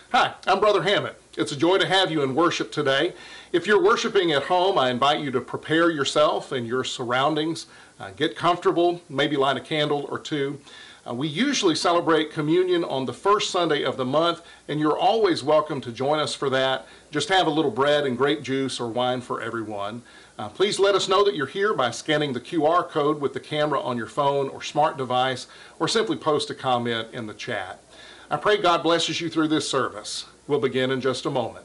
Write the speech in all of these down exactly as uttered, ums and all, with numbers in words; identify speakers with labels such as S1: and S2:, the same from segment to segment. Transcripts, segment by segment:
S1: Hi, I'm Brother Hammett. It's a joy to have you in worship today. If you're worshiping at home, I invite you to prepare yourself and your surroundings. Uh, get comfortable, maybe light a candle or two. Uh, we usually celebrate communion on the first Sunday of the month, and you're always welcome to join us for that. Just have a little bread and grape juice or wine for everyone. Uh, please let us know that you're here by scanning the Q R code with the camera on your phone or smart device, or simply post a comment in the chat. I pray God blesses you through this service. We'll begin in just a moment.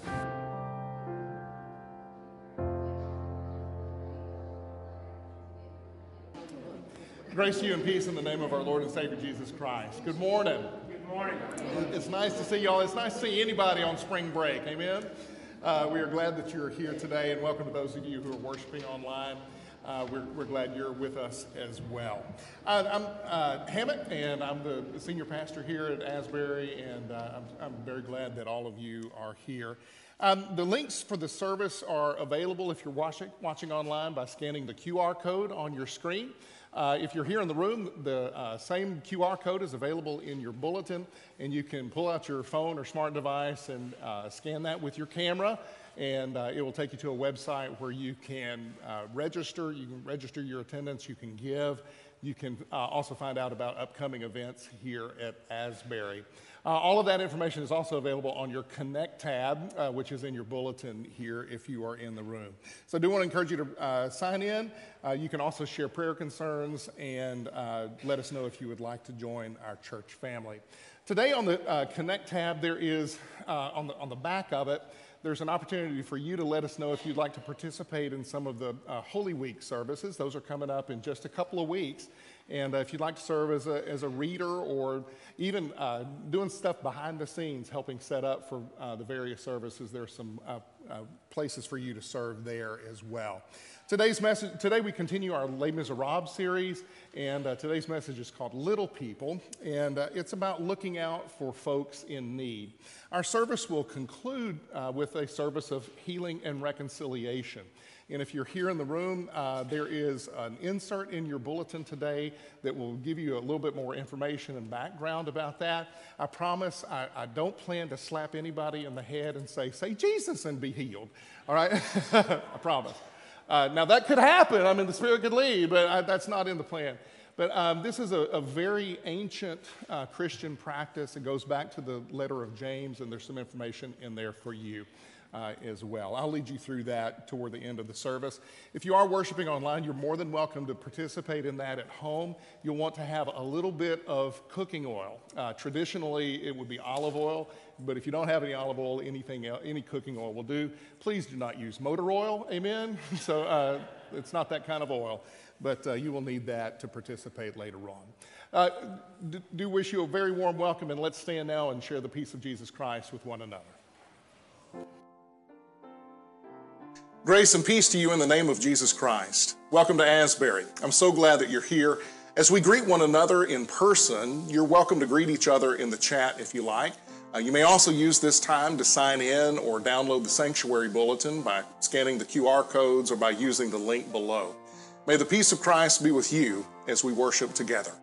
S1: Grace to you and peace in the name of our Lord and Savior Jesus Christ. Good morning.
S2: Good morning.
S1: It's nice to see y'all. It's nice to see anybody on spring break. Amen. Uh, we are glad that you're here today, and welcome to those of you who are worshiping online. Uh, we're, we're glad you're with us as well. Uh, I'm uh, Hammett, and I'm the senior pastor here at Asbury, and uh, I'm, I'm very glad that all of you are here. Um, the links for the service are available if you're watching, watching online by scanning the Q R code on your screen. Uh, if you're here in the room, the uh, same Q R code is available in your bulletin, and you can pull out your phone or smart device and uh, scan that with your camera, and uh, it will take you to a website where you can uh, register. You can register your attendance. You can give. You can uh, also find out about upcoming events here at Asbury. Uh, all of that information is also available on your Connect tab, uh, which is in your bulletin here if you are in the room. So I do want to encourage you to uh, sign in. Uh, you can also share prayer concerns and uh, let us know if you would like to join our church family. Today on the uh, Connect tab, there is, uh, on, the, on the back of it, there's an opportunity for you to let us know if you'd like to participate in some of the uh, Holy Week services. Those are coming up in just a couple of weeks. And uh, if you'd like to serve as a, as a reader or even uh, doing stuff behind the scenes, helping set up for uh, the various services, there are some uh, uh, places for you to serve there as well. Today's message, today we continue our Les Miserables series, and uh, today's message is called Little People, and uh, it's about looking out for folks in need. Our service will conclude uh, with a service of healing and reconciliation. And if you're here in the room, uh, there is an insert in your bulletin today that will give you a little bit more information and background about that. I promise I, I don't plan to slap anybody in the head and say, say Jesus and be healed, all right? I promise. Uh, now, that could happen. I mean, the Spirit could lead, but I, that's not in the plan. But um, this is a, a very ancient uh, Christian practice. It goes back to the letter of James, and there's some information in there for you uh, as well. I'll lead you through that toward the end of the service. If you are worshiping online, you're more than welcome to participate in that at home. You'll want to have a little bit of cooking oil. Uh, traditionally, it would be olive oil. But if you don't have any olive oil, anything, any cooking oil will do. Please do not use motor oil, amen? So uh, it's not that kind of oil, but uh, you will need that to participate later on. Uh, do, do wish you a very warm welcome, and let's stand now and share the peace of Jesus Christ with one another. Grace and peace to you in the name of Jesus Christ. Welcome to Asbury. I'm so glad that you're here. As we greet one another in person, you're welcome to greet each other in the chat if you like. Uh, you may also use this time to sign in or download the Sanctuary Bulletin by scanning the Q R codes or by using the link below. May the peace of Christ be with you as we worship together.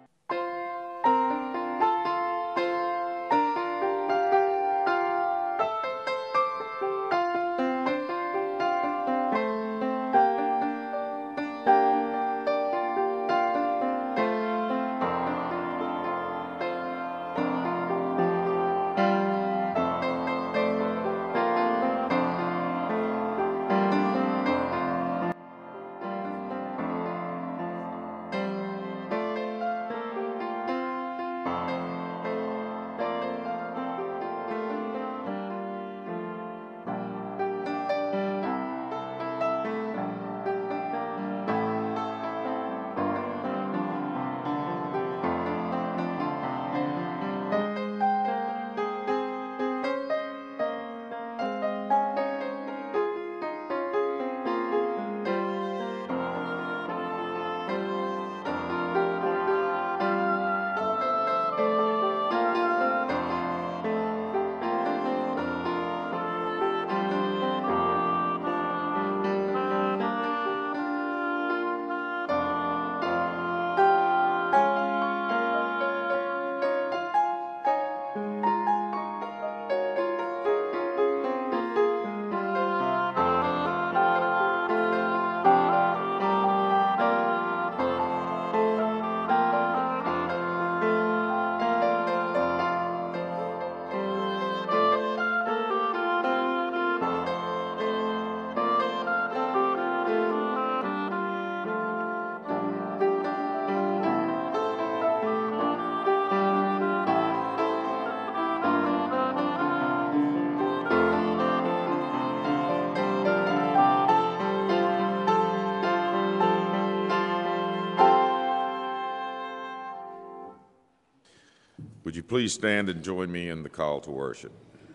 S2: you please stand and join me in the call to worship?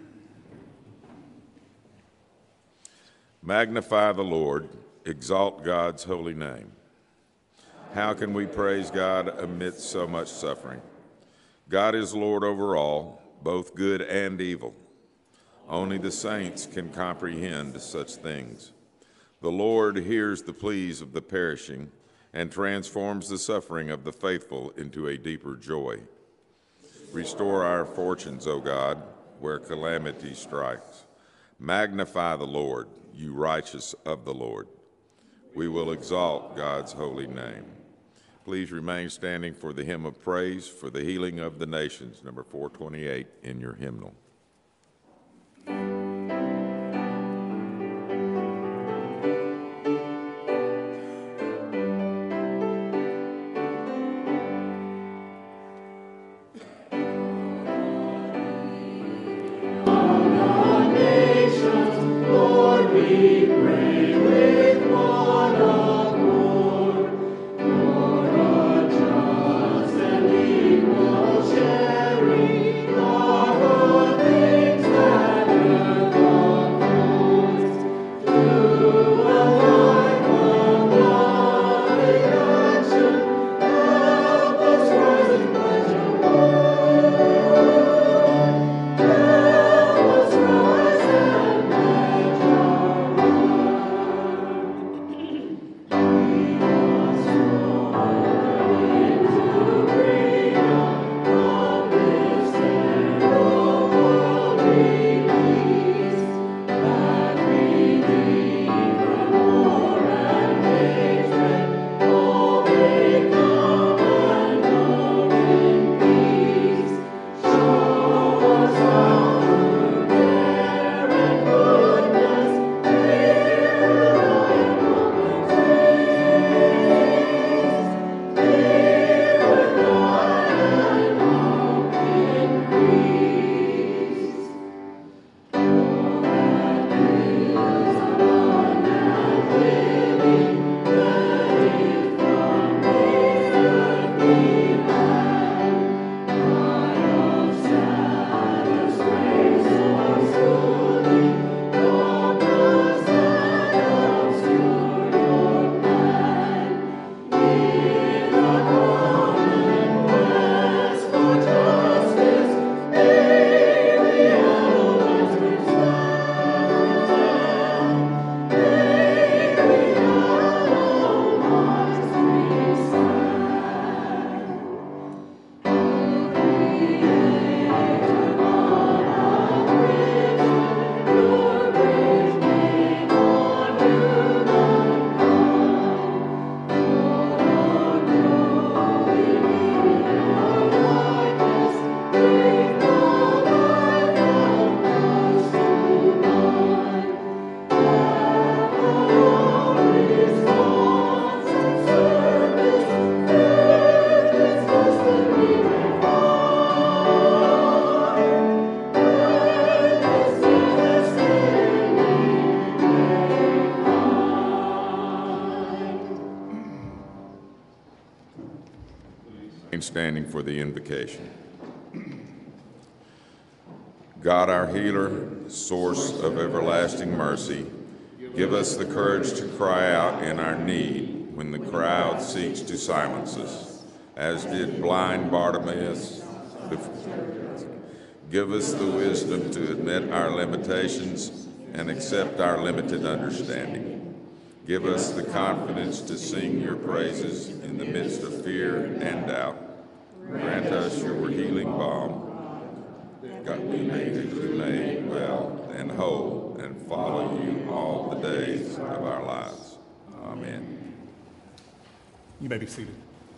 S2: Magnify the Lord, exalt God's holy name. How can we praise God amidst so much suffering? God is Lord over all, both good and evil. Only the saints can comprehend such things. The Lord hears the pleas of the perishing and transforms the suffering of the faithful into a deeper joy. Restore our fortunes, O God, where calamity strikes. Magnify the Lord, you righteous of the Lord. We will exalt God's holy name. Please remain standing for the hymn of praise for the healing of the nations, number four twenty-eight in your hymnal. Standing for the invocation. God, our healer, source of everlasting mercy, give us the courage to cry out in our need when the crowd seeks to silence us, as did blind Bartimaeus. Give us the wisdom to admit our limitations and accept our limited understanding. Give us the confidence to sing your praises in the midst of fear and doubt. Grant us your healing balm. God, we may be made well and whole and follow you all the days of our lives. Amen.
S1: You may be seated.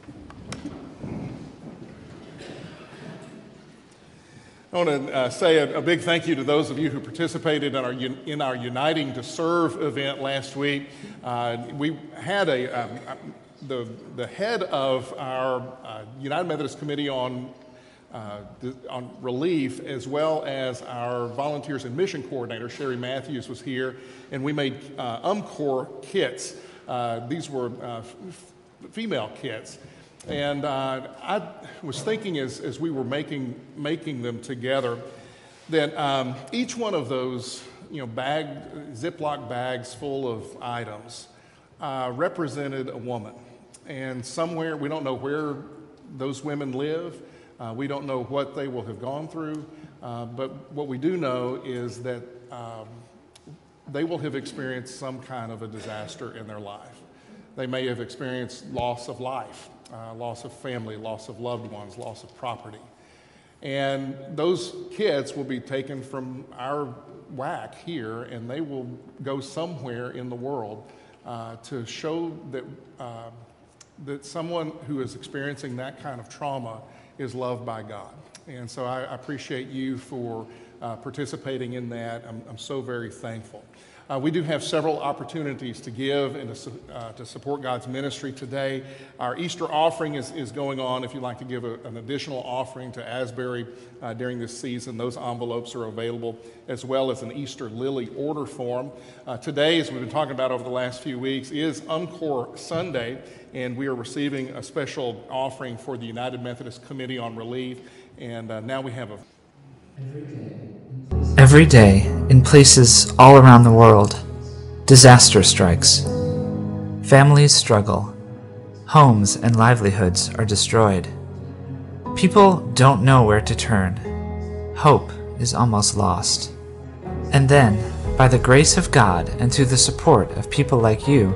S1: I want to uh, say a, a big thank you to those of you who participated in our, in our Uniting to Serve event last week. Uh, we had a, um, the, the head of our uh, United Methodist Committee on, uh, on Relief, as well as our Volunteers and Mission Coordinator, Sherry Matthews, was here, and we made uh, UMCOR kits. Uh, these were uh, f- female kits. And uh, I was thinking as, as we were making, making them together that um, each one of those, you know, bag, Ziploc bags full of items uh, represented a woman. And somewhere, we don't know where those women live. Uh, we don't know what they will have gone through. Uh, but what we do know is that um, they will have experienced some kind of a disaster in their life. They may have experienced loss of life, uh, loss of family, loss of loved ones, loss of property. And those kids will be taken from our W A C here, and they will go somewhere in the world uh, to show that, uh, that someone who is experiencing that kind of trauma is loved by God. And so I appreciate you for uh, participating in that. I'm, I'm so very thankful. Uh, we do have several opportunities to give and to, uh, to support God's ministry today. Our Easter offering is, is going on. If you'd like to give a, an additional offering to Asbury uh, during this season, those envelopes are available, as well as an Easter lily order form. Uh, today, as we've been talking about over the last few weeks, is UMCOR Sunday, and we are receiving a special offering for the United Methodist Committee on Relief. And uh, now we have a
S3: Every day, in places all around the world, disaster strikes. Families struggle. Homes and livelihoods are destroyed. People don't know where to turn. Hope is almost lost. And then, by the grace of God and through the support of people like you,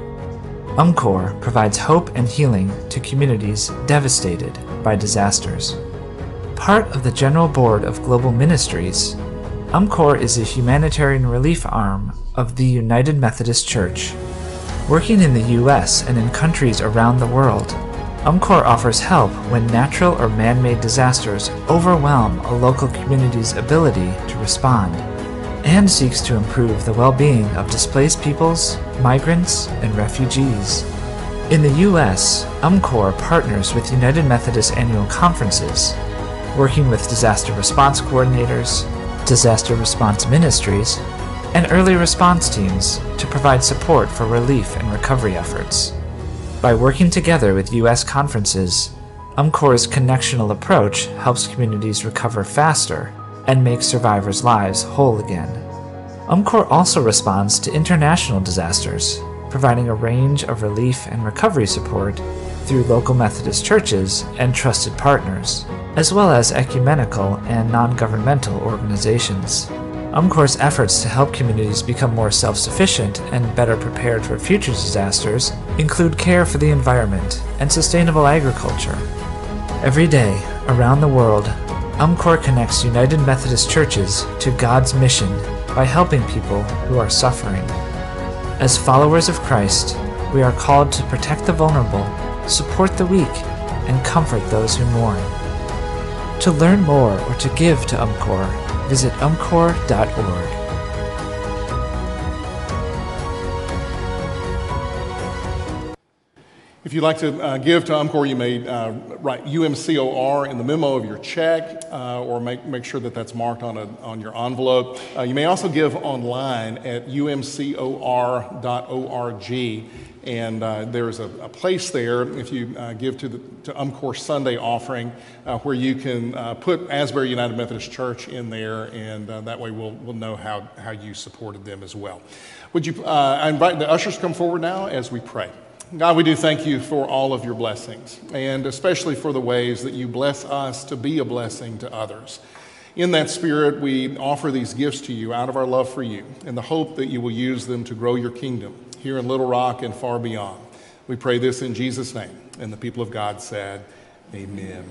S3: UMCOR provides hope and healing to communities devastated by disasters. Part of the General Board of Global Ministries, UMCOR is a humanitarian relief arm of the United Methodist Church. Working in the U S and in countries around the world, UMCOR offers help when natural or man-made disasters overwhelm a local community's ability to respond, and seeks to improve the well-being of displaced peoples, migrants, and refugees. In the U S, UMCOR partners with United Methodist annual conferences, working with disaster response coordinators, disaster response ministries, and early response teams to provide support for relief and recovery efforts. By working together with U S conferences, UMCOR's connectional approach helps communities recover faster and make survivors' lives whole again. UMCOR also responds to international disasters, providing a range of relief and recovery support through local Methodist churches and trusted partners, as well as ecumenical and non-governmental organizations. UMCOR's efforts to help communities become more self-sufficient and better prepared for future disasters include care for the environment and sustainable agriculture. Every day, around the world, UMCOR connects United Methodist churches to God's mission by helping people who are suffering. As followers of Christ, we are called to protect the vulnerable, support the weak, and comfort those who mourn. To learn more or to give to UMCOR, visit umcor dot org.
S1: If you'd like to uh, give to UMCOR, you may uh, write U M C O R in the memo of your check, uh, or make, make sure that that's marked on, a, on your envelope. Uh, you may also give online at u m c o r dot org, and uh, there's a, a place there, if you uh, give to the to UMCOR Sunday offering, uh, where you can uh, put Asbury United Methodist Church in there, and uh, that way we'll, we'll know how, how you supported them as well. Would you, uh, I invite the ushers to come forward now as we pray. God, we do thank you for all of your blessings, and especially for the ways that you bless us to be a blessing to others. In that spirit, we offer these gifts to you out of our love for you, in the hope that you will use them to grow your kingdom here in Little Rock and far beyond. We pray this in Jesus' name, and the people of God said, amen.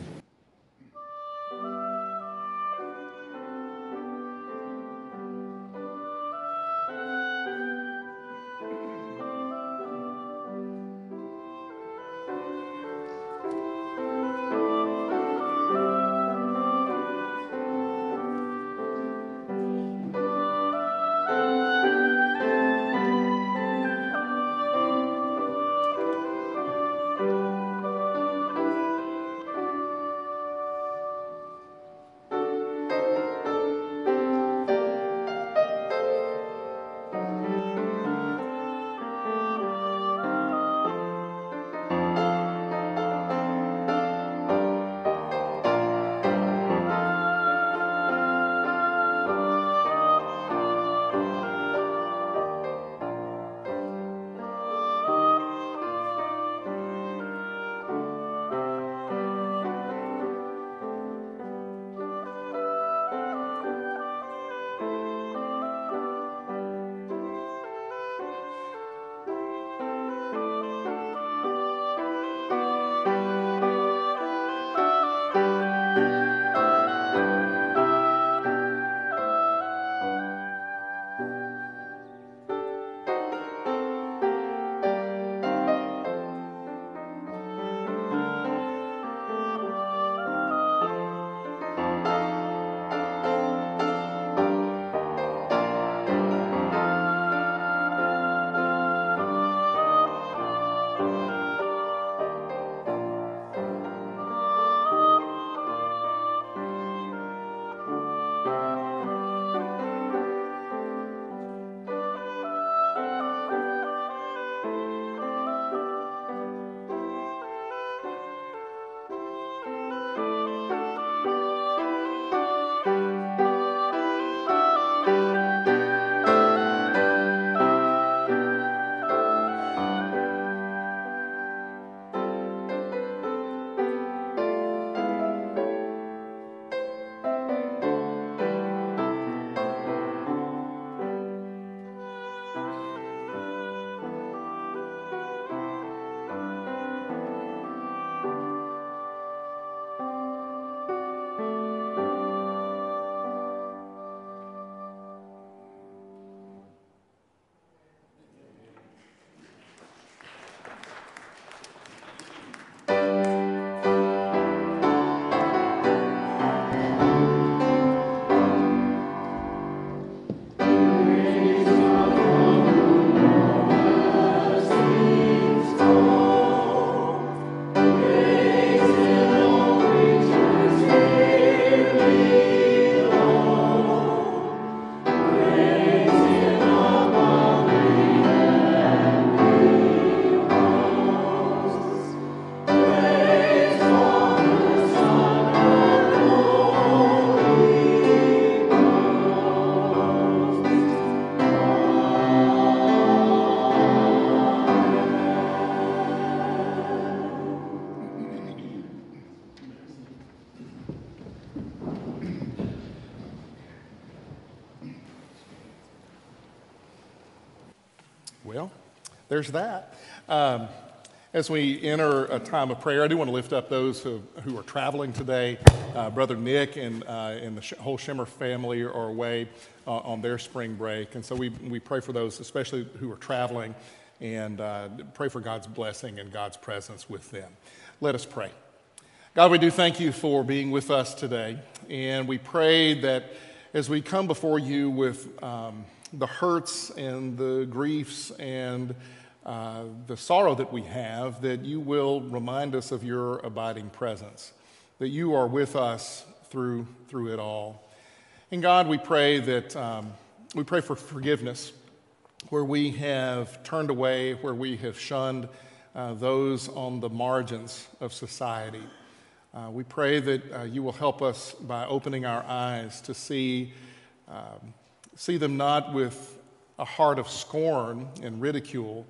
S1: Well, there's that. Um, as we enter a time of prayer, I do want to lift up those who, who are traveling today. Uh, Brother Nick and, uh, and the sh- whole Shimmer family are away uh, on their spring break. And so we, we pray for those, especially who are traveling, and uh, pray for God's blessing and God's presence with them. Let us pray. God, we do thank you for being with us today. And we pray that as we come before you with um, the hurts and the griefs and uh, the sorrow that we have, that you will remind us of your abiding presence, that you are with us through, through it all. And God, we pray that um, we pray for forgiveness where we have turned away, where we have shunned uh, those on the margins of society. Uh, we pray that uh, you will help us by opening our eyes to see um, see them not with a heart of scorn and ridicule,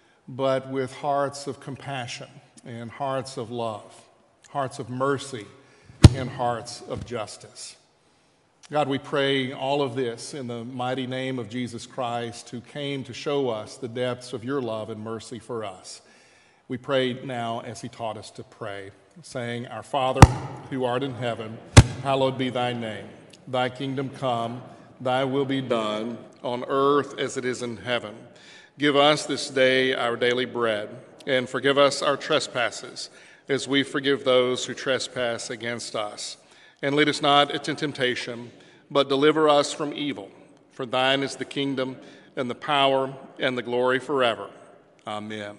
S1: but with hearts of compassion and hearts of love, hearts of mercy and hearts of justice. God, we pray all of this in the mighty name of Jesus Christ, who came to show us the depths of your love and mercy for us. We pray now as he taught us to pray, saying, Our Father, who art in heaven, hallowed be thy name. Thy kingdom come, thy will be done, on earth as it is in heaven. Give us this day our daily bread, and forgive us our trespasses, as we forgive those who trespass against us. And lead us not into temptation, but deliver us from evil. For thine is the kingdom, and the power, and the glory forever. Amen.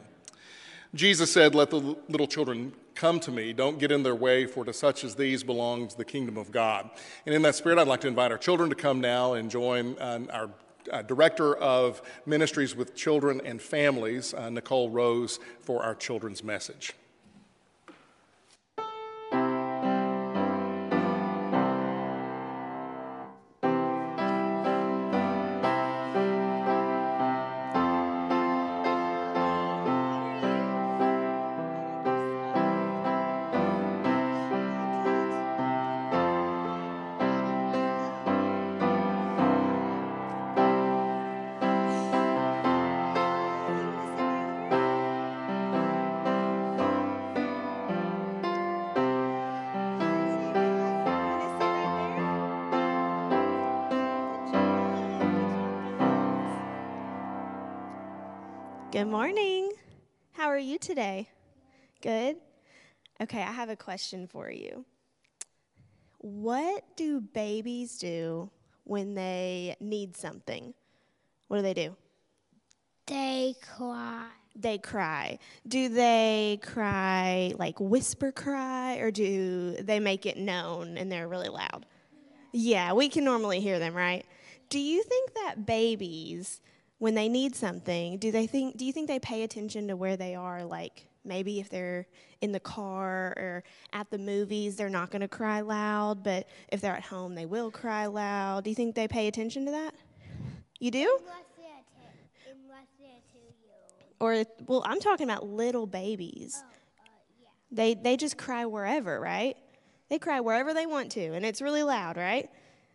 S1: Jesus said, Let the little children come to me, don't get in their way, for to such as these belongs the kingdom of God. And in that spirit, I'd like to invite our children to come now and join uh, our uh, Director of Ministries with Children and Families, uh, Nicole Rose, for our children's message.
S4: Good morning. How are you today? Good? Okay, I have a question for you. What do babies do when they need something? What do they do?
S5: They cry.
S4: They cry. Do they cry like whisper cry, or do they make it known and they're really loud? Yeah, we can normally hear them, right? Do you think that babies, when they need something, do they think? Do you think they pay attention to where they are? Like maybe if they're in the car or at the movies, they're not going to cry loud, but if they're at home, they will cry loud. Do you think they pay attention to that? You do?
S5: Unless they're, t- unless they're two-year-old.
S4: Or well, I'm talking about little babies.
S5: Oh, uh, yeah.
S4: They they just cry wherever, right? They cry wherever they want to, and it's really loud, right?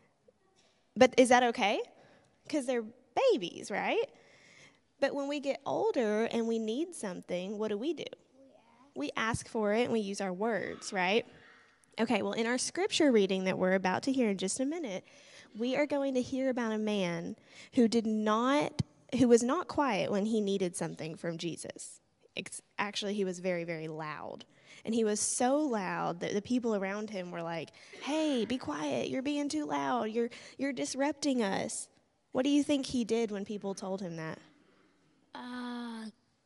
S4: But is that okay? Because they're babies, right? But when we get older and we need something, what do we do? We ask for it and we use our words, right? Okay, well, in our scripture reading that we're about to hear in just a minute, we are going to hear about a man who did not, who was not quiet when he needed something from Jesus. It's, actually, he was very, very loud. And he was so loud that the people around him were like, hey, be quiet. You're being too loud. You're, you're disrupting us. What do you think he did when people told him that?
S5: Uh,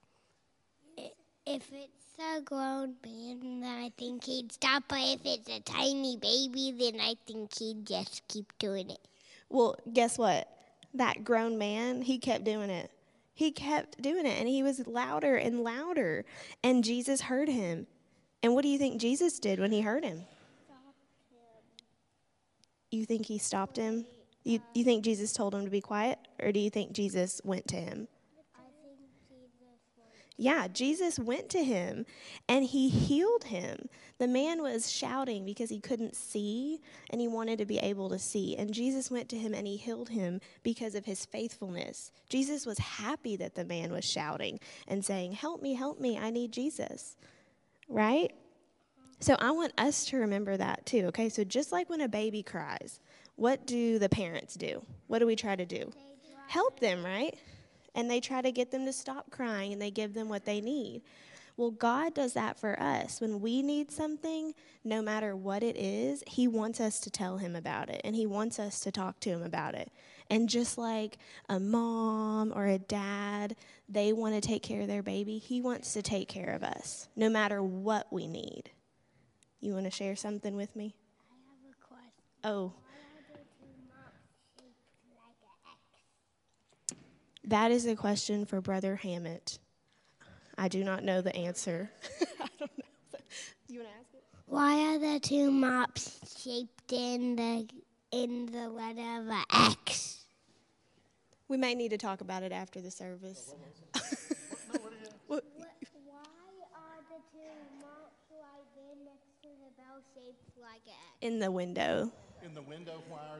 S5: i- if it's a grown man, then I think he'd stop. But if it's a tiny baby, then I think he'd just keep doing it.
S4: Well, guess what? That grown man, he kept doing it. He kept doing it, and he was louder and louder. And Jesus heard him. And what do you think Jesus did when he heard him?
S5: Stopped him.
S4: You think he stopped him? You you think Jesus told him to be quiet, or do you think Jesus went to him?
S5: I think Jesus went.
S4: Yeah, Jesus went to him and he healed him. The man was shouting because he couldn't see and he wanted to be able to see. And Jesus went to him and he healed him because of his faithfulness. Jesus was happy that the man was shouting and saying, "Help me, help me, I need Jesus." Right? So I want us to remember that too, okay? So just like when a baby cries, what do the parents do? What do we try to do? Help them, right? And they try to get them to stop crying, and they give them what they need. Well, God does that for us. When we need something, no matter what it is, he wants us to tell him about it, and he wants us to talk to him about it. And just like a mom or a dad, they want to take care of their baby, he wants to take care of us, no matter what we need. You want to share something with me?
S5: I have a question.
S4: Oh.
S5: Why are there two mops shaped like an X?
S4: That is a question for Brother Hammett. I do not know the answer. I don't know. You want to ask it?
S5: Why are there two mops shaped in the in the letter of an X?
S4: We may need to talk about it after the service. What?
S5: Why are the two mops right there next to the bell shaped like an X?
S4: In the window.
S1: In the window, why are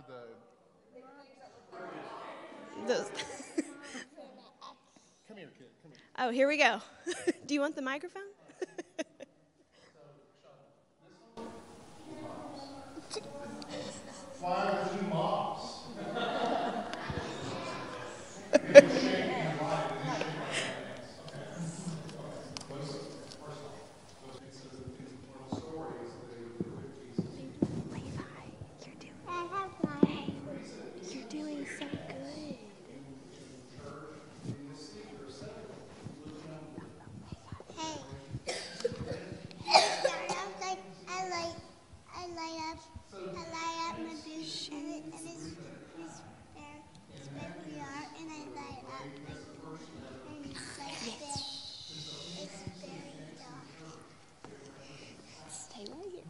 S1: the...
S4: Those.
S1: Come here, kid, come here.
S4: Oh, here we go. Do you want the microphone?
S1: Why are the two mops?
S5: I have mine.
S4: You're doing so good.
S5: Hey. Sometimes like I light, I light up, I light up my boots, and, it, and it's, it's very, it's very hard, and I light up, and it's like this. It's very dark.
S4: Stay right here.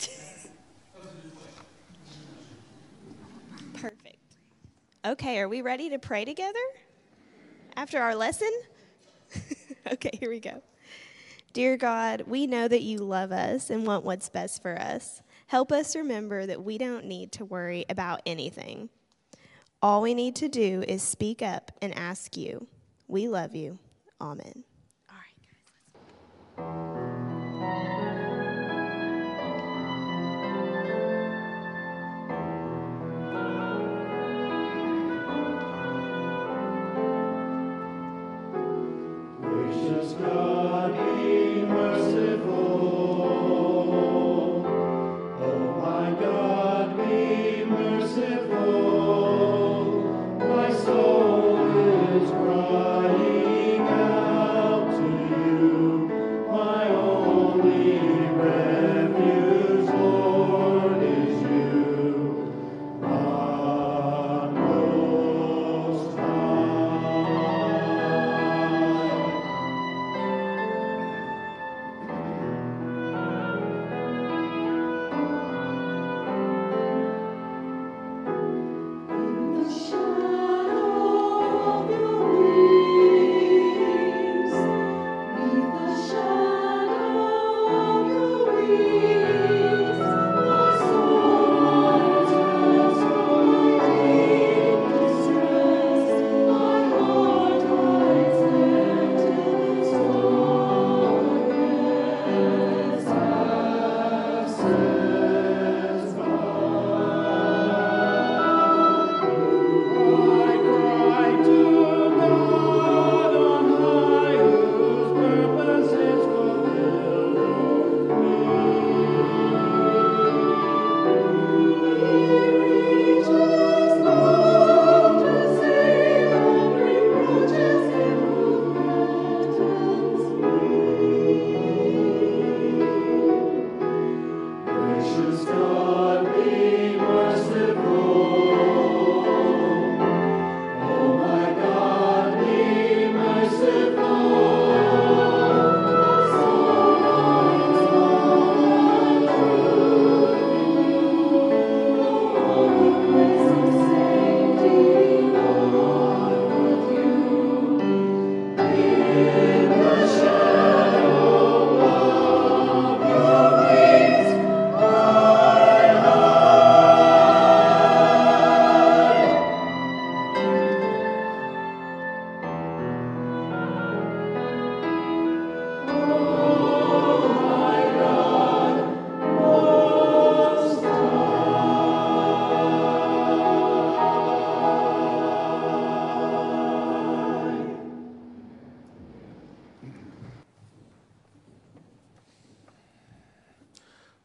S4: Perfect. Okay, are we ready to pray together after our lesson? Okay, here we go. Dear God, we know that you love us and want what's best for us. Help us remember that we don't need to worry about anything. All we need to do is speak up and ask you. We love you. Amen. All right, guys.
S6: Gracious God, be merciful. Oh my God, be merciful. My soul is crying out.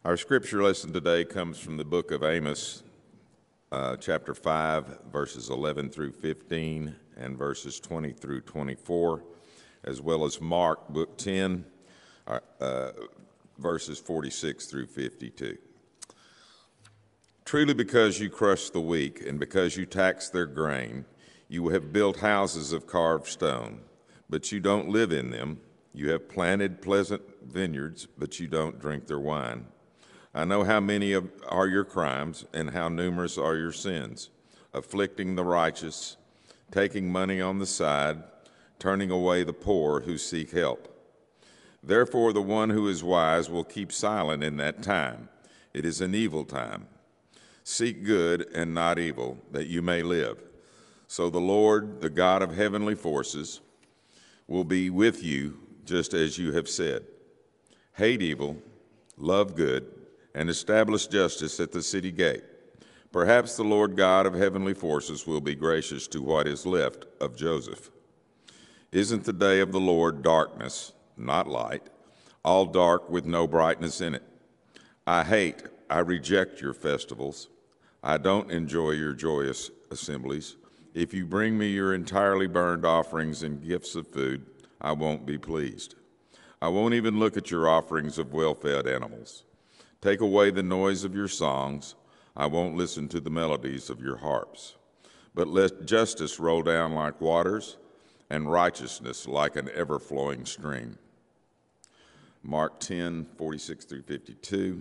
S2: Our scripture lesson today comes from the book of Amos, uh, chapter five, verses eleven through fifteen, and verses twenty through twenty-four, as well as Mark, book ten, uh, uh, verses forty-six through fifty-two. Truly, because you crush the weak, and because you tax their grain, you have built houses of carved stone, but you don't live in them. You have planted pleasant vineyards, but you don't drink their wine. I know how many of, are your crimes, and how numerous are your sins, afflicting the righteous, taking money on the side, turning away the poor who seek help. Therefore, the one who is wise will keep silent in that time. It is an evil time. Seek good and not evil, that you may live. So the Lord, the God of heavenly forces, will be with you just as you have said. Hate evil, love good, and establish justice at the city gate. Perhaps the Lord God of heavenly forces will be gracious to what is left of Joseph. Isn't the day of the Lord darkness, not light, all dark with no brightness in it? I hate, I reject your festivals. I don't enjoy your joyous assemblies. If you bring me your entirely burned offerings and gifts of food, I won't be pleased. I won't even look at your offerings of well-fed animals. Take away the noise of your songs. I won't listen to the melodies of your harps. But let justice roll down like waters, and righteousness like an ever-flowing stream. Mark ten, forty-six through fifty-two.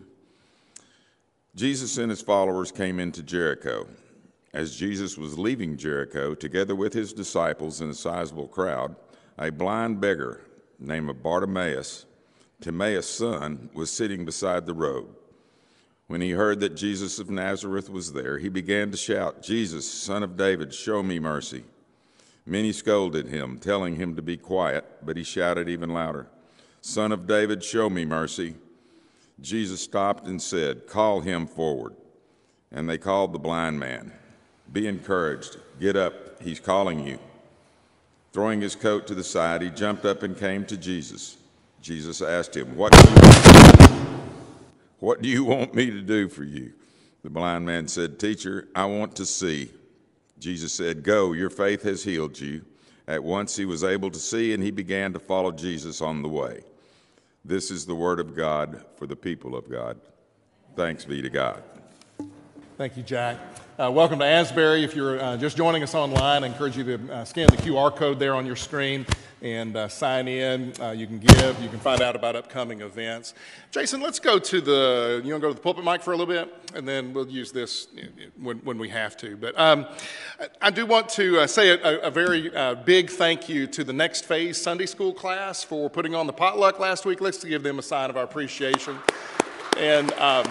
S2: Jesus and his followers came into Jericho. As Jesus was leaving Jericho, together with his disciples and a sizable crowd, a blind beggar named Bartimaeus, Timaeus' son, was sitting beside the road. When he heard that Jesus of Nazareth was there, he began to shout, "Jesus, Son of David, show me mercy." Many scolded him, telling him to be quiet, but he shouted even louder, "Son of David, show me mercy." Jesus stopped and said, "Call him forward." And they called the blind man. "Be encouraged. Get up. He's calling you." Throwing his coat to the side, he jumped up and came to Jesus. Jesus asked him, "What do you, what do you want me to do for you?" The blind man said, "Teacher, I want to see." Jesus said, "Go, your faith has healed you." At once he was able to see, and he began to follow Jesus on the way. This is the word of God for the people of God. Thanks be to God.
S1: Thank you, Jack. Uh, welcome to Asbury. If you're uh, just joining us online, I encourage you to uh, scan the Q R code there on your screen and uh, sign in. Uh, you can give. You can find out about upcoming events. Jason, let's go to the, you want to go to the pulpit mic for a little bit? And then we'll use this when, when we have to. But um, I do want to uh, say a, a very uh, big thank you to the Next Phase Sunday School class for putting on the potluck last week. Let's give them a sign of our appreciation. And um,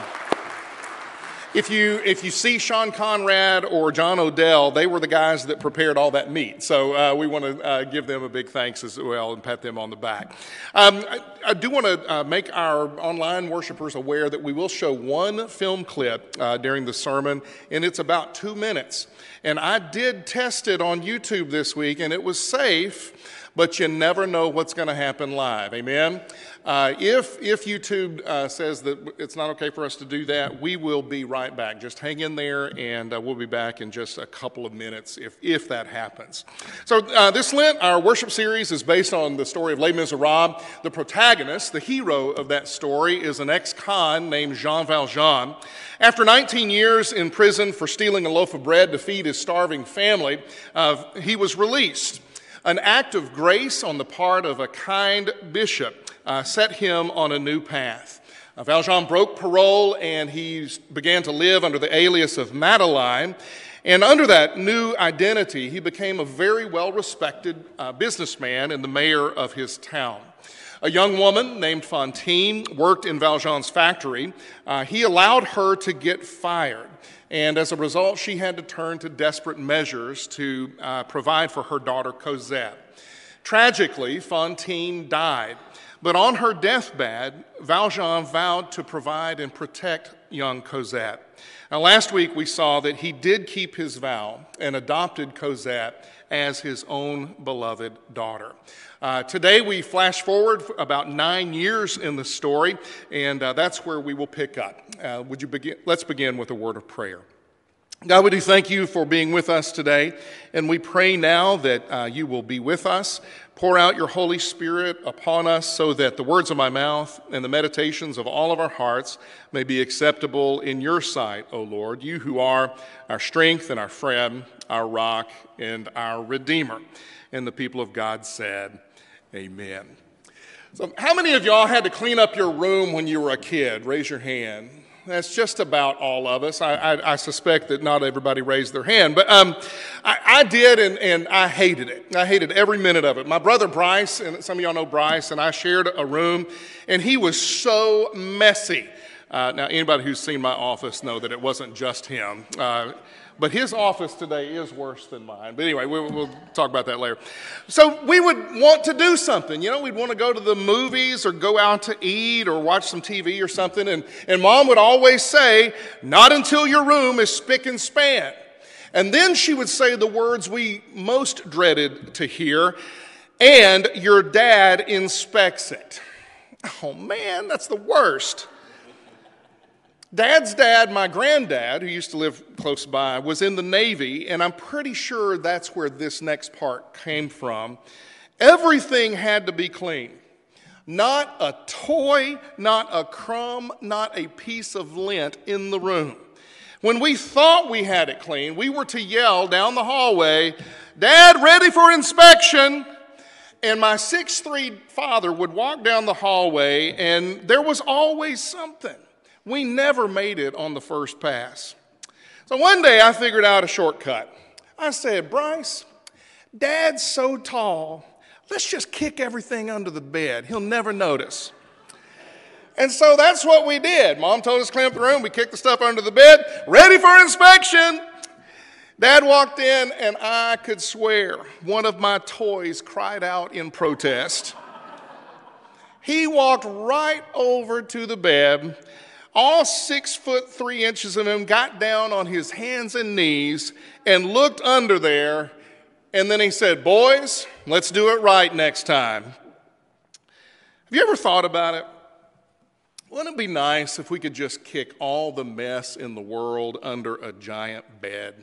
S1: If you if you see Sean Conrad or John Odell, they were the guys that prepared all that meat. So uh, we want to uh, give them a big thanks as well and pat them on the back. Um, I, I do want to uh, make our online worshipers aware that we will show one film clip uh, during the sermon, and it's about two minutes. And I did test it on YouTube this week, and it was safe, but you never know what's going to happen live. Amen? Uh, if if YouTube uh, says that it's not okay for us to do that, we will be right back. Just hang in there, and uh, we'll be back in just a couple of minutes if, if that happens. So uh, this Lent, our worship series is based on the story of Les Miserables. The protagonist, the hero of that story, is an ex-con named Jean Valjean. After nineteen years in prison for stealing a loaf of bread to feed his starving family, uh, he was released. An act of grace on the part of a kind bishop uh, set him on a new path. Uh, Valjean broke parole, and he began to live under the alias of Madeleine. And under that new identity, he became a very well-respected uh, businessman and the mayor of his town. A young woman named Fantine worked in Valjean's factory. Uh, he allowed her to get fired. And as a result, she had to turn to desperate measures to uh, provide for her daughter Cosette. Tragically, Fantine died. But on her deathbed, Valjean vowed to provide and protect young Cosette. Now, last week we saw that he did keep his vow and adopted Cosette as his own beloved daughter. Uh, today we flash forward about nine years in the story, and uh, that's where we will pick up. Uh, would you begin? Let's begin with a word of prayer. God, we do thank you for being with us today, and we pray now that uh, you will be with us. Pour out your Holy Spirit upon us so that the words of my mouth and the meditations of all of our hearts may be acceptable in your sight, O Lord, you who are our strength and our friend, our rock and our Redeemer. And the people of God said, amen. So how many of y'all had to clean up your room when you were a kid? Raise your hand. That's just about all of us. I, I, I suspect that not everybody raised their hand, but um, I, I did, and, and I hated it. I hated every minute of it. My brother Bryce, and some of y'all know Bryce, and I shared a room, and he was so messy. Uh, now, anybody who's seen my office know that it wasn't just him. Uh, But his office today is worse than mine. But anyway, we'll, we'll talk about that later. So we would want to do something. You know, we'd want to go to the movies or go out to eat or watch some T V or something. And, and Mom would always say, not until your room is spick and span. And then she would say the words we most dreaded to hear, and your dad inspects it. Oh man, that's the worst. Dad's dad, my granddad, who used to live close by, was in the Navy, and I'm pretty sure that's where this next part came from. Everything had to be clean. Not a toy, not a crumb, not a piece of lint in the room. When we thought we had it clean, we were to yell down the hallway, "Dad, ready for inspection!" And my six foot three father would walk down the hallway, and there was always something. We never made it on the first pass. So one day I figured out a shortcut. I said, Bryce, Dad's so tall, let's just kick everything under the bed. He'll never notice. And so that's what we did. Mom told us to clean up the room. We kicked the stuff under the bed, ready for inspection. Dad walked in, and I could swear one of my toys cried out in protest. He walked right over to the bed. All six foot three inches of him got down on his hands and knees and looked under there, and then he said, boys, let's do it right next time. Have you ever thought about it? Wouldn't it be nice if we could just kick all the mess in the world under a giant bed?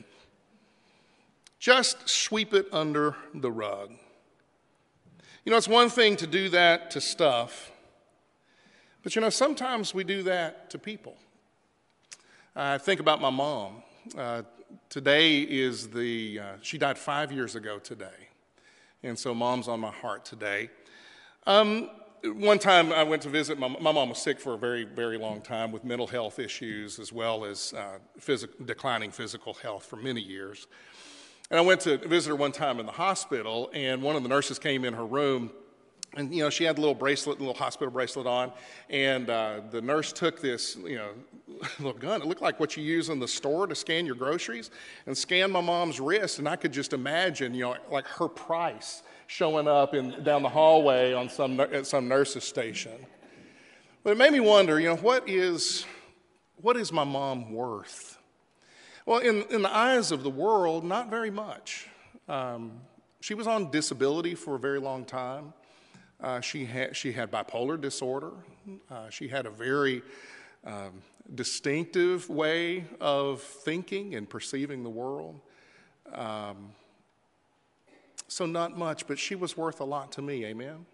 S1: Just sweep it under the rug. You know, it's one thing to do that to stuff, but you know, sometimes we do that to people. I think about my mom. Uh, today is the, uh, she died five years ago today. And so Mom's on my heart today. Um, one time I went to visit, my, my mom was sick for a very, very long time with mental health issues as well as uh, phys- declining physical health for many years. And I went to visit her one time in the hospital, and one of the nurses came in her room. And, you know, she had a little bracelet, a little hospital bracelet on, and uh, the nurse took this, you know, little gun. It looked like what you use in the store to scan your groceries, and scanned my mom's wrist, and I could just imagine, you know, like her price showing up in down the hallway on some at some nurse's station. But it made me wonder, you know, what is what is my mom worth? Well, in, in the eyes of the world, not very much. Um, she was on disability for a very long time. Uh, she, had, she had bipolar disorder. Uh, she had a very um, distinctive way of thinking and perceiving the world. Um, so not much, but she was worth a lot to me, amen?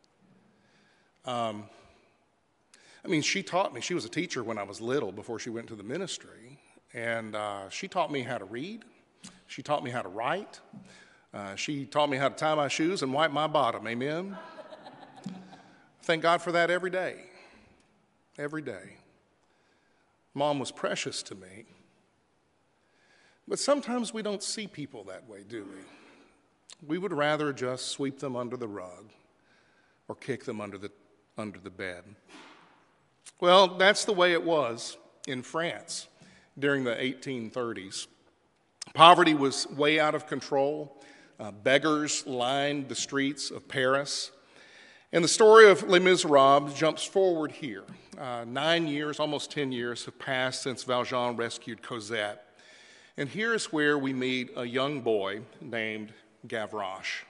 S1: Um, I mean, she taught me. She was a teacher when I was little before she went to the ministry. And uh, she taught me how to read. She taught me how to write. Uh, she taught me how to tie my shoes and wipe my bottom, amen? Thank God for that every day, every day. Mom was precious to me. But sometimes we don't see people that way, do we? We would rather just sweep them under the rug or kick them under the, under the bed. Well, that's the way it was in France during the eighteen thirties. Poverty was way out of control. Uh, beggars lined the streets of Paris. And the story of Les Miserables jumps forward here. Uh, nine years, almost ten years, have passed since Valjean rescued Cosette. And here's where we meet a young boy named Gavroche.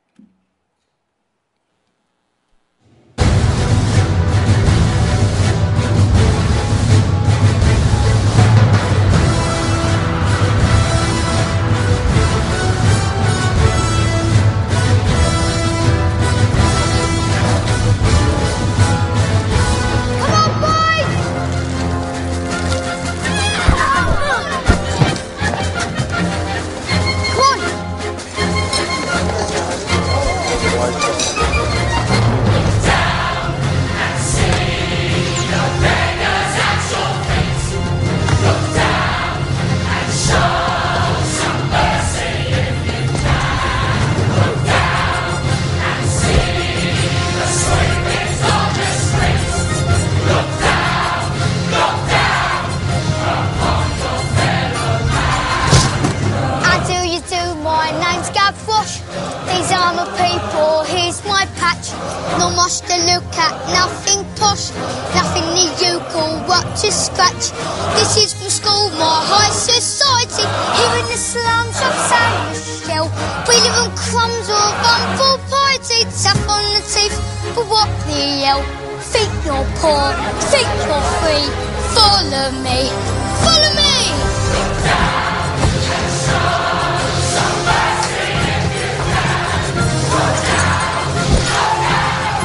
S7: These are my people, here's my patch. Not much to look at, nothing posh, nothing that you call what to scratch. This is from school, my high society. Here in the slums of San Michelle, we live on crumbs or run for piety. Tap on the teeth for what they yell. Think you're poor, think you're free. Follow me, follow me. Look down and show some mercy if you can. Look down, look down.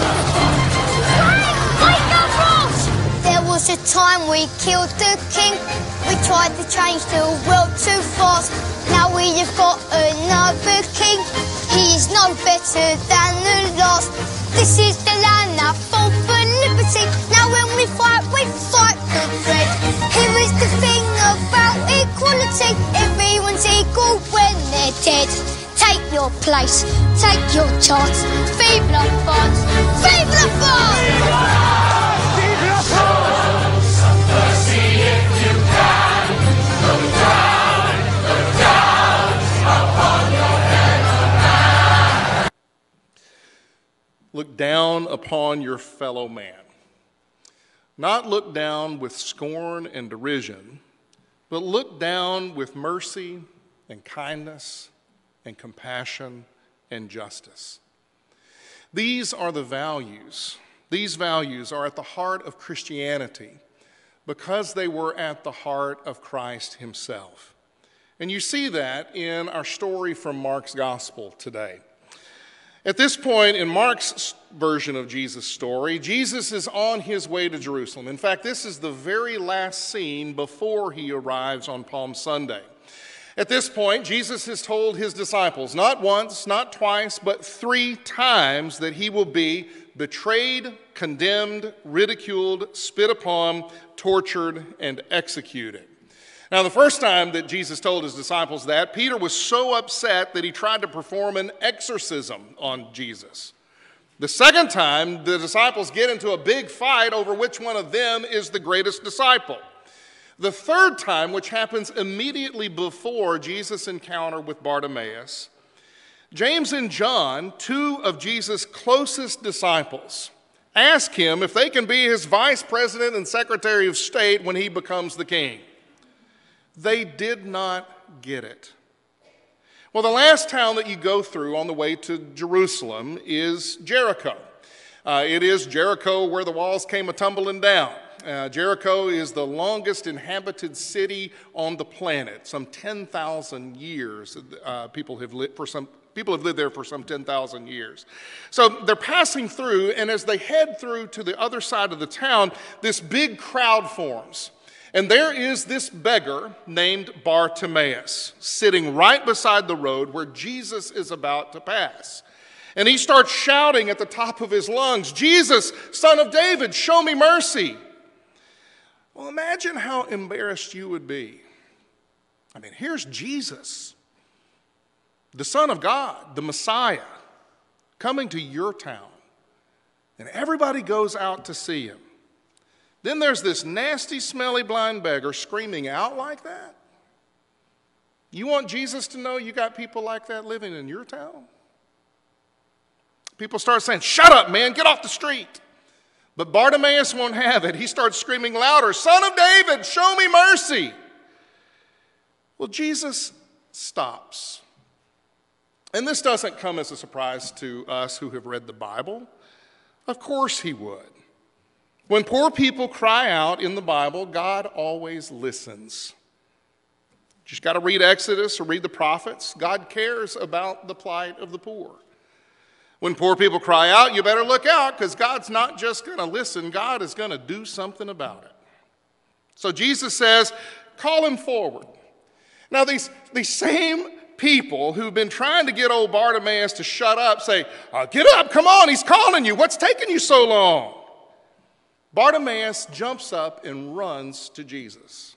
S7: Wait, Gavroche! There was a time we killed the king. We tried to change the world too fast. Now we have got another king. He is no better than the last. This is the land that fought for liberty. Now when we fight, we fight for bread. Here is the thing about equality. Everyone's equal when they're dead. Take your place, take your chance. Vive la France, vive la France! Vive la France! Show some mercy if you can. Look down, look down upon your fellow man.
S1: Look down upon your fellow man. Not look down with scorn and derision, but look down with mercy and kindness and compassion and justice. These are the values. These values are at the heart of Christianity because they were at the heart of Christ himself. And you see that in our story from Mark's gospel today. At this point in Mark's version of Jesus' story, Jesus is on his way to Jerusalem. In fact, this is the very last scene before he arrives on Palm Sunday. At this point, Jesus has told his disciples, not once, not twice, but three times that he will be betrayed, condemned, ridiculed, spit upon, tortured, and executed. Now, the first time that Jesus told his disciples that, Peter was so upset that he tried to perform an exorcism on Jesus. The second time, the disciples get into a big fight over which one of them is the greatest disciple. The third time, which happens immediately before Jesus' encounter with Bartimaeus, James and John, two of Jesus' closest disciples, ask him if they can be his vice president and secretary of state when he becomes the king. They did not get it. Well, the last town that you go through on the way to Jerusalem is Jericho. Uh, it is Jericho where the walls came a-tumbling down. Uh, Jericho is the longest inhabited city on the planet. Some ten thousand years uh, people have lived for some people have lived there for some ten thousand years. So they're passing through, and as they head through to the other side of the town, this big crowd forms. And there is this beggar named Bartimaeus sitting right beside the road where Jesus is about to pass. And he starts shouting at the top of his lungs, "Jesus, Son of David, show me mercy." Well, imagine how embarrassed you would be. I mean, here's Jesus, the Son of God, the Messiah, coming to your town. And everybody goes out to see him. Then there's this nasty, smelly, blind beggar screaming out like that? You want Jesus to know you got people like that living in your town? People start saying, "Shut up, man, get off the street." But Bartimaeus won't have it. He starts screaming louder, "Son of David, show me mercy." Well, Jesus stops. And this doesn't come as a surprise to us who have read the Bible. Of course he would. When poor people cry out in the Bible, God always listens. You just got to read Exodus or read the prophets. God cares about the plight of the poor. When poor people cry out, you better look out, because God's not just going to listen. God is going to do something about it. So Jesus says, call him forward. Now, these, these same people who've been trying to get old Bartimaeus to shut up say, oh, get up, come on, he's calling you. What's taking you so long? Bartimaeus jumps up and runs to Jesus.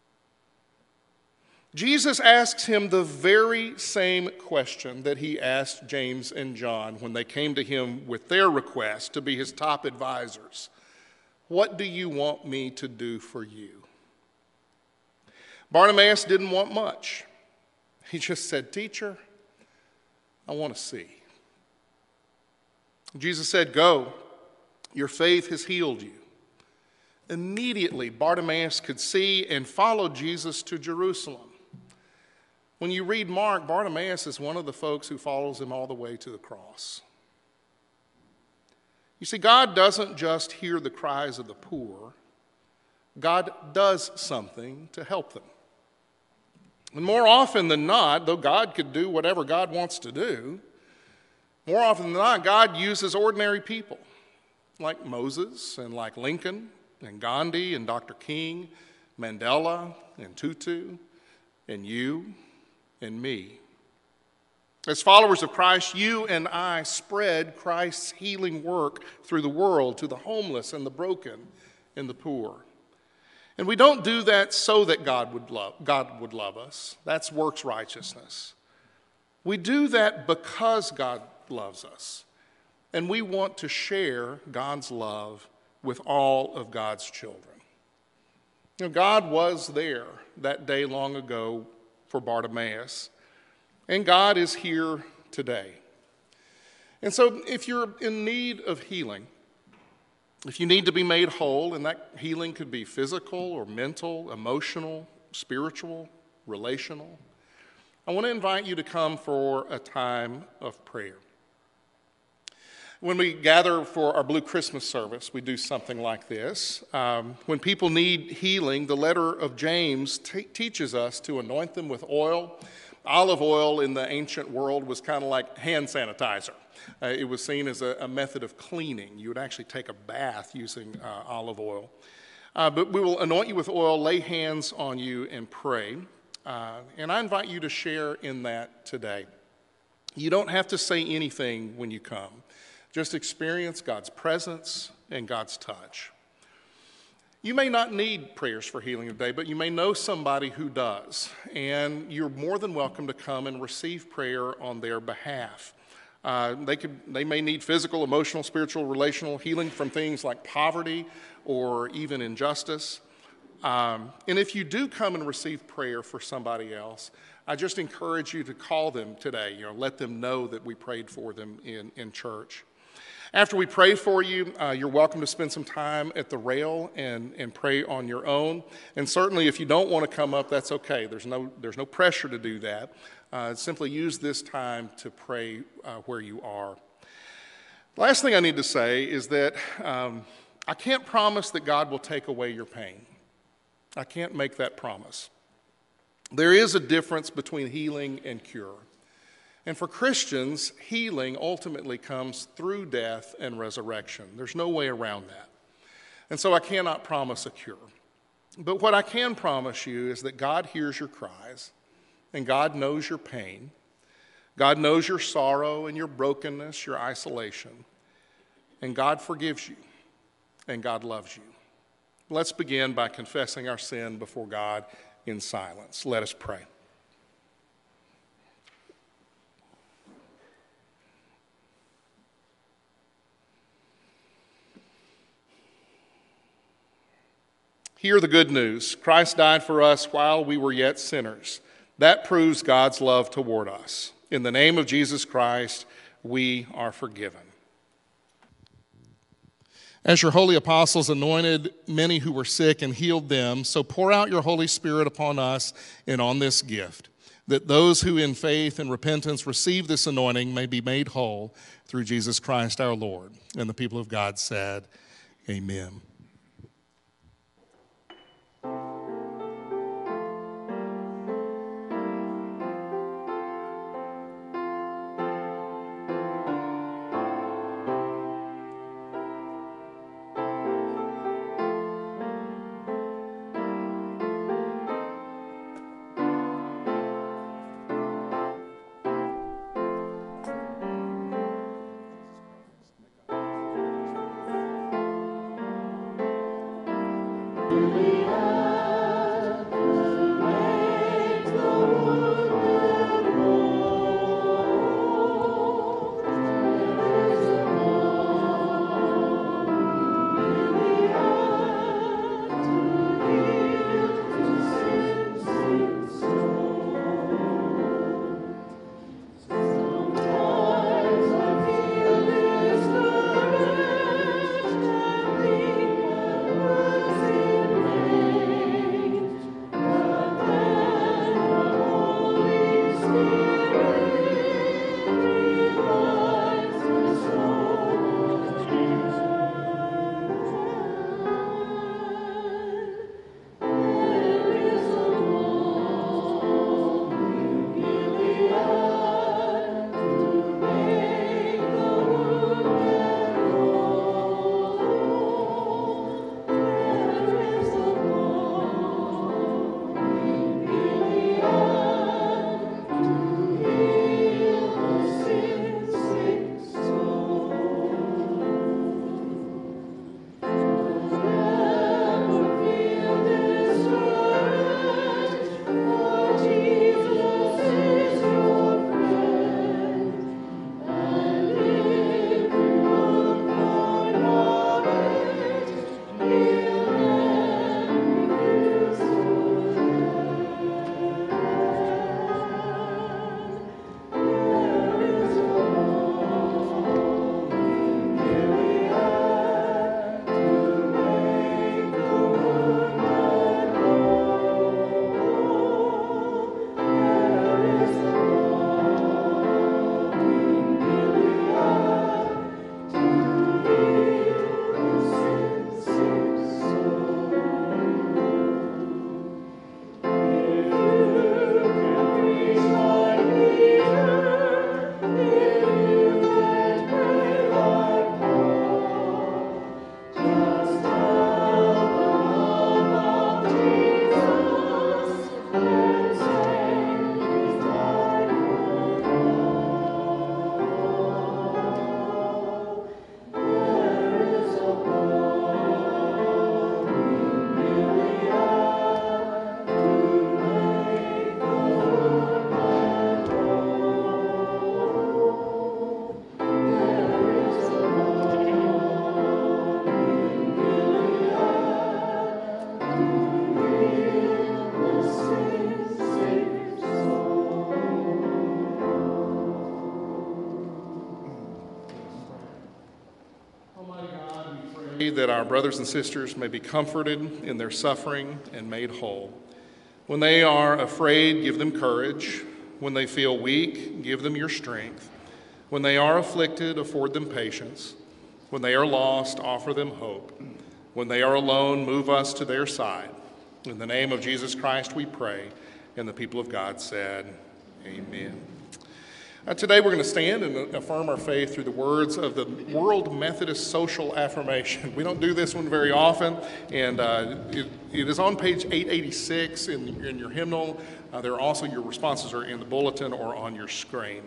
S1: Jesus asks him the very same question that he asked James and John when they came to him with their request to be his top advisors. What do you want me to do for you? Bartimaeus didn't want much. He just said, "Teacher, I want to see." Jesus said, "Go, your faith has healed you." Immediately, Bartimaeus could see and follow Jesus to Jerusalem. When you read Mark, Bartimaeus is one of the folks who follows him all the way to the cross. You see, God doesn't just hear the cries of the poor. God does something to help them. And more often than not, though God could do whatever God wants to do, more often than not, God uses ordinary people like Moses and like Lincoln and Gandhi and Doctor King, Mandela and Tutu and you and me. As followers of Christ, you and I spread Christ's healing work through the world to the homeless and the broken and the poor. And we don't do that so that God would love, God would love us. That's works righteousness. We do that because God loves us. And we want to share God's love with all of God's children. You know, God was there that day long ago for Bartimaeus. And God is here today. And so if you're in need of healing, if you need to be made whole, and that healing could be physical or mental, emotional, spiritual, relational, I want to invite you to come for a time of prayer. When we gather for our Blue Christmas service, we do something like this. Um, when people need healing, the letter of James t- teaches us to anoint them with oil. Olive oil in the ancient world was kind of like hand sanitizer. Uh, it was seen as a, a method of cleaning. You would actually take a bath using uh, olive oil. Uh, but we will anoint you with oil, lay hands on you, and pray. Uh, and I invite you to share in that today. You don't have to say anything when you come. Just experience God's presence and God's touch. You may not need prayers for healing today, but you may know somebody who does. And you're more than welcome to come and receive prayer on their behalf. Uh, they could, they may need physical, emotional, spiritual, relational healing from things like poverty or even injustice. Um, and if you do come and receive prayer for somebody else, I just encourage you to call them today. You know, let them know that we prayed for them in, in church. After we pray for you, uh, you're welcome to spend some time at the rail and, and pray on your own. And certainly if you don't want to come up, that's okay. There's no, there's no pressure to do that. Uh, simply use this time to pray uh, where you are. Last thing I need to say is that um, I can't promise that God will take away your pain. I can't make that promise. There is a difference between healing and cure. And for Christians, healing ultimately comes through death and resurrection. There's no way around that. And so I cannot promise a cure. But what I can promise you is that God hears your cries, and God knows your pain. God knows your sorrow and your brokenness, your isolation. And God forgives you, and God loves you. Let's begin by confessing our sin before God in silence. Let us pray. Hear the good news. Christ died for us while we were yet sinners. That proves God's love toward us. In the name of Jesus Christ, we are forgiven. As your holy apostles anointed many who were sick and healed them, so pour out your Holy Spirit upon us and on this gift, that those who in faith and repentance receive this anointing may be made whole through Jesus Christ our Lord. And the people of God said, Amen. That our brothers and sisters may be comforted in their suffering and made whole. When they are afraid, give them courage. When they feel weak, give them your strength. When they are afflicted, afford them patience. When they are lost, offer them hope. When they are alone, move us to their side. In the name of Jesus Christ we pray. And the people of God said, Amen. Uh, today we're going to stand and affirm our faith through the words of the World Methodist Social Affirmation. We don't do this one very often, and uh, it, it is on page eight eighty-six in, in your hymnal. Uh, there are also your responses are in the bulletin or on your screen.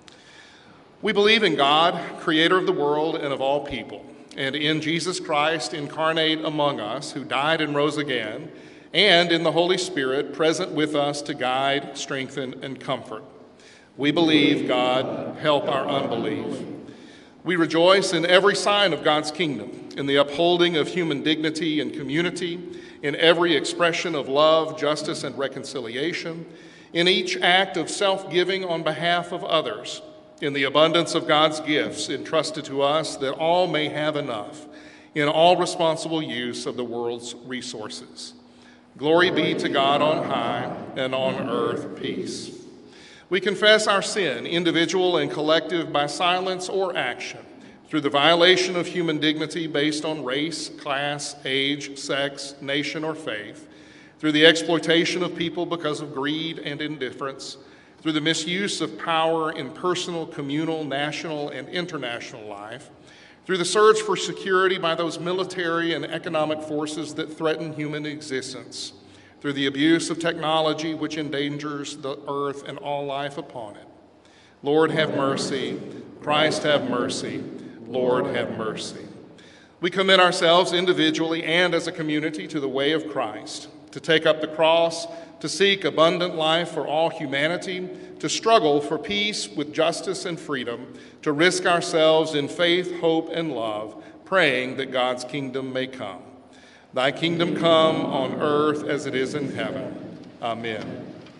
S1: We believe in God, creator of the world and of all people, and in Jesus Christ incarnate among us, who died and rose again, and in the Holy Spirit present with us to guide, strengthen, and comfort. We believe, God, help our unbelief. We rejoice in every sign of God's kingdom, in the upholding of human dignity and community, in every expression of love, justice, and reconciliation, in each act of self-giving on behalf of others, in the abundance of God's gifts entrusted to us that all may have enough, in all responsible use of the world's resources. Glory be to God on high, and on earth peace. We confess our sin, individual and collective, by silence or action, through the violation of human dignity based on race, class, age, sex, nation, or faith, through the exploitation of people because of greed and indifference, through the misuse of power in personal, communal, national, and international life, through the surge for security by those military and economic forces that threaten human existence, through the abuse of technology which endangers the earth and all life upon it. Lord, have mercy. Christ, have mercy. Lord, have mercy. We commit ourselves individually and as a community to the way of Christ, to take up the cross, to seek abundant life for all humanity, to struggle for peace with justice and freedom, to risk ourselves in faith, hope, and love, praying that God's kingdom may come. Thy kingdom come on earth as it is in heaven. Amen.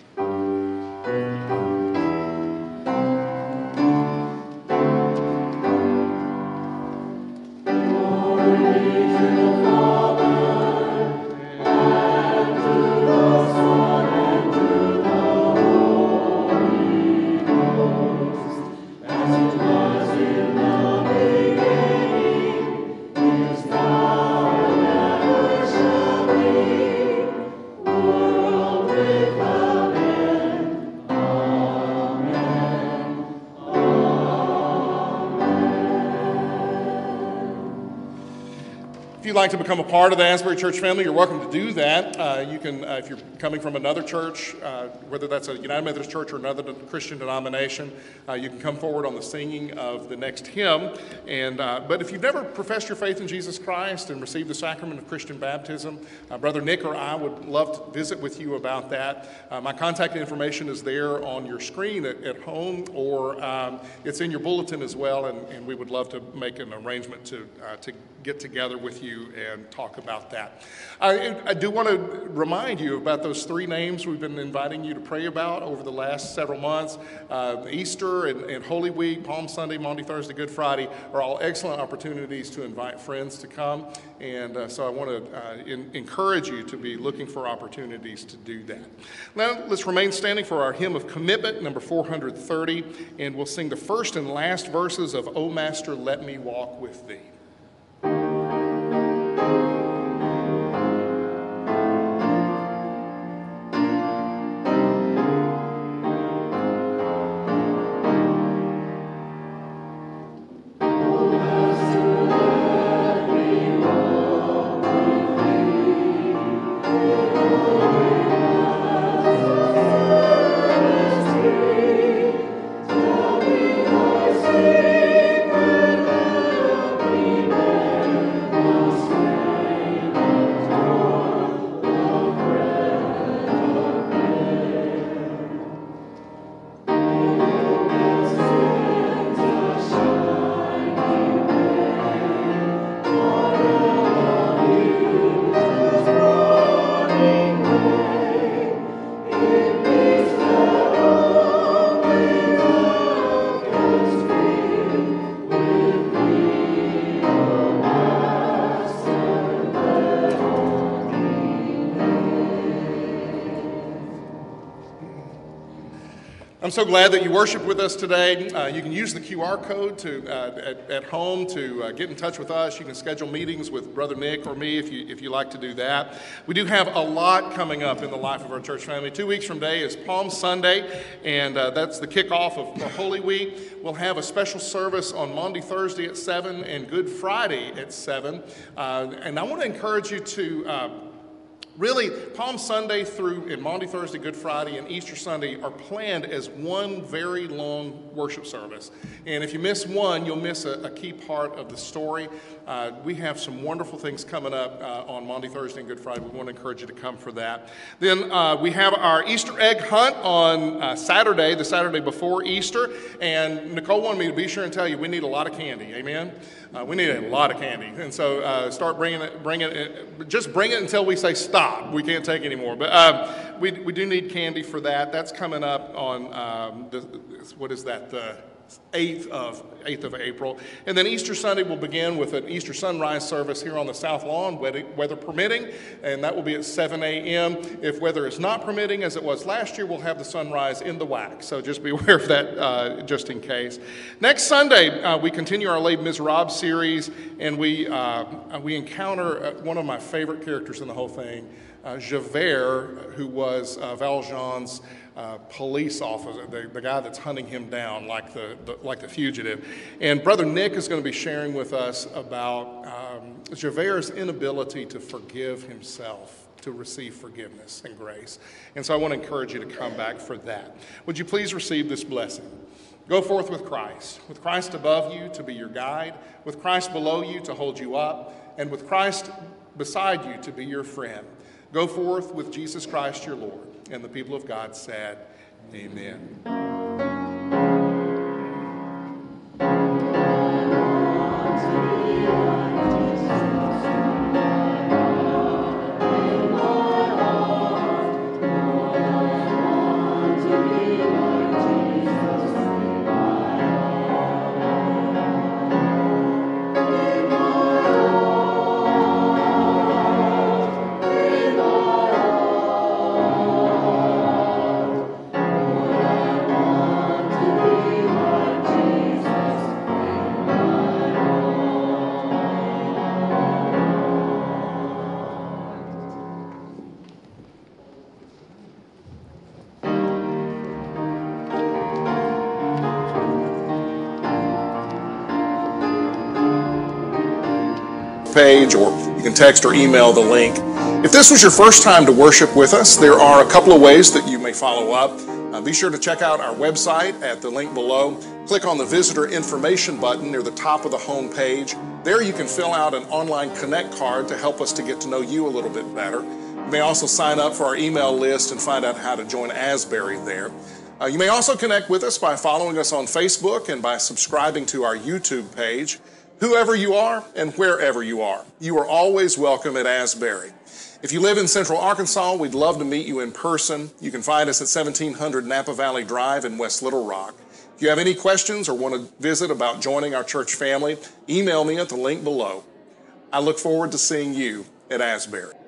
S1: If you'd like to become a part of the Asbury Church family, you're welcome to do that. Uh, you can, uh, if you're coming from another church, uh, whether that's a United Methodist Church or another Christian denomination, uh, you can come forward on the singing of the next hymn. And uh, but if you've never professed your faith in Jesus Christ and received the sacrament of Christian baptism, uh, Brother Nick or I would love to visit with you about that. Uh, my contact information is there on your screen at, at home, or um, it's in your bulletin as well, and, and we would love to make an arrangement to uh, to get together with you and talk about that. I, I do want to remind you about those three names we've been inviting you to pray about over the last several months. Uh, Easter and, and Holy Week, Palm Sunday, Maundy Thursday, Good Friday are all excellent opportunities to invite friends to come. And uh, so I want to uh, in, encourage you to be looking for opportunities to do that. Now let's remain standing for our hymn of commitment, number four hundred thirty, and we'll sing the first and last verses of O Master, Let Me Walk With Thee. I'm so glad that you worship with us today. Uh, you can use the Q R code to uh, at, at home to uh, get in touch with us. You can schedule meetings with Brother Nick or me if you if you like to do that. We do have a lot coming up in the life of our church family. Two weeks from today is Palm Sunday, and uh, that's the kickoff of for Holy Week. We'll have a special service on Maundy Thursday at seven and Good Friday at seven. Uh, and I want to encourage you to uh, Really, Palm Sunday through and Maundy Thursday, Good Friday, and Easter Sunday are planned as one very long worship service. And if you miss one, you'll miss a, a key part of the story. Uh, we have some wonderful things coming up uh, on Maundy Thursday and Good Friday. We want to encourage you to come for that. Then uh, we have our Easter egg hunt on uh, Saturday, the Saturday before Easter. And Nicole wanted me to be sure and tell you we need a lot of candy. Amen? Uh, we need a lot of candy. And so uh, start bringing it, bring it, just bring it until we say stop. We can't take any more. But, um, we, we do need candy for that. That's coming up on, um, the, what is that, the eighth of April. And then Easter Sunday will begin with an Easter sunrise service here on the South Lawn, weather, weather permitting, and that will be at seven a.m. If weather is not permitting, as it was last year, we'll have the sunrise in the W A C. So just be aware of that uh, just in case. Next Sunday, uh, we continue our Les Miserables series, and we, uh, we encounter one of my favorite characters in the whole thing, uh, Javert, who was uh, Valjean's Uh, police officer, the, the guy that's hunting him down like the, the like the fugitive. And Brother Nick is going to be sharing with us about um, Javert's inability to forgive himself, to receive forgiveness and grace. And so I want to encourage you to come back for that. Would you please receive this blessing? Go forth with Christ, with Christ above you to be your guide, with Christ below you to hold you up, and with Christ beside you to be your friend. Go forth with Jesus Christ your Lord. And the people of God said, amen. Page, or you can text or email the link. If this was your first time to worship with us, there are a couple of ways that you may follow up. Uh, be sure to check out our website at the link below. Click on the visitor information button near the top of the home page. There you can fill out an online connect card to help us to get to know you a little bit better. You may also sign up for our email list and find out how to join Asbury there. Uh, you may also connect with us by following us on Facebook and by subscribing to our YouTube page. Whoever you are and wherever you are, you are always welcome at Asbury. If you live in Central Arkansas, we'd love to meet you in person. You can find us at seventeen hundred Napa Valley Drive in West Little Rock. If you have any questions or want to visit about joining our church family, email me at the link below. I look forward to seeing you at Asbury.